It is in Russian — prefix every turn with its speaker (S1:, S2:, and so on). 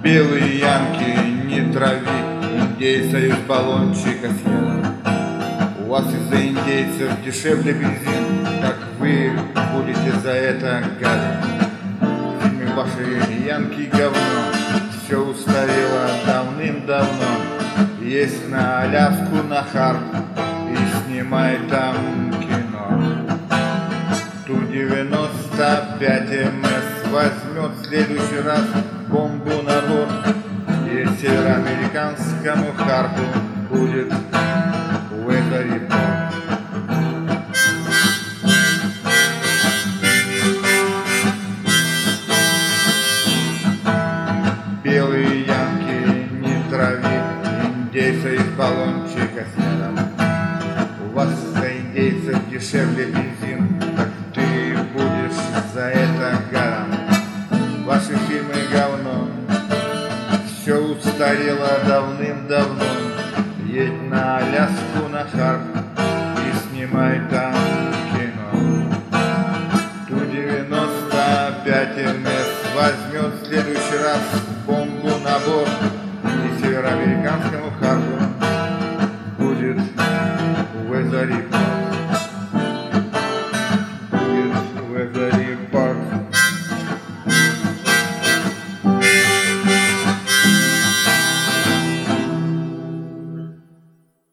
S1: Белые янки, не трави индейца из баллончика съела. У вас из-за индейцев дешевле бензин, как вы будете за это гадить. В фильме ваши янки говно, все устарело давным-давно. Есть на Аляску, на Харп, и снимай там кино. Ту-95 МС возьмет в следующий раз бомбу на борт, и североамериканскому Харпу будет weather-report. Белые янки, не трави индейца из баллончика съела. У вас за индейцев дешевле бензин, так ты будешь за это гадом. Ваши фильмы говно, все устарело давным-давно. Едь на Аляску, на Харп, и снимай там кино. Ту-95 МС возьмет в следующий раз бомбу на борт,